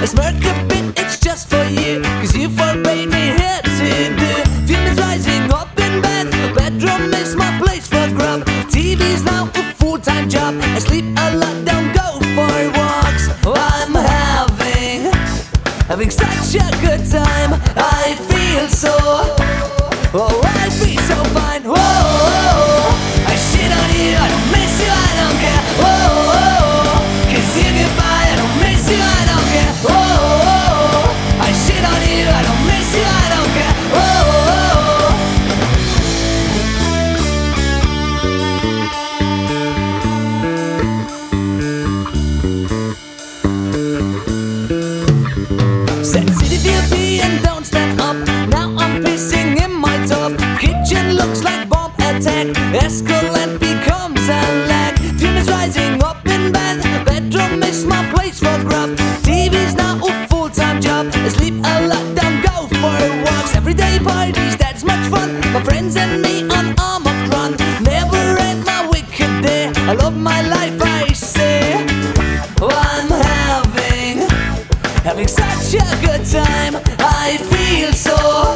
smirk a bit, it's just for you, 'cause you forbade me here to do. Fumes rising up in bed, the bedroom is my place for grub. TV's now a full-time job, I sleep a lot, don't go for walks. I'm having such a good time, I feel so, oh, I feel so fine. Whoa, I shit on you, I don't miss you, I don't care. Whoa, kiss you goodbye, I don't miss you, I don't care. Whoa, I shit on you, I don't miss you, I don't care. Whoa. Said city VP and don't stand up. Now I'm pissing in my tub. Kitchen looks like bomb attack. Escalate becomes a lag. Fumes rising up in bed. Bedroom is my place for grub. TV's now a full-time job. I sleep a lot, don't go for walks. Everyday parties, that's much fun. My friends and me on armored run. Never end my wicked day. I love my life, I say. I'm having such a good time, I feel so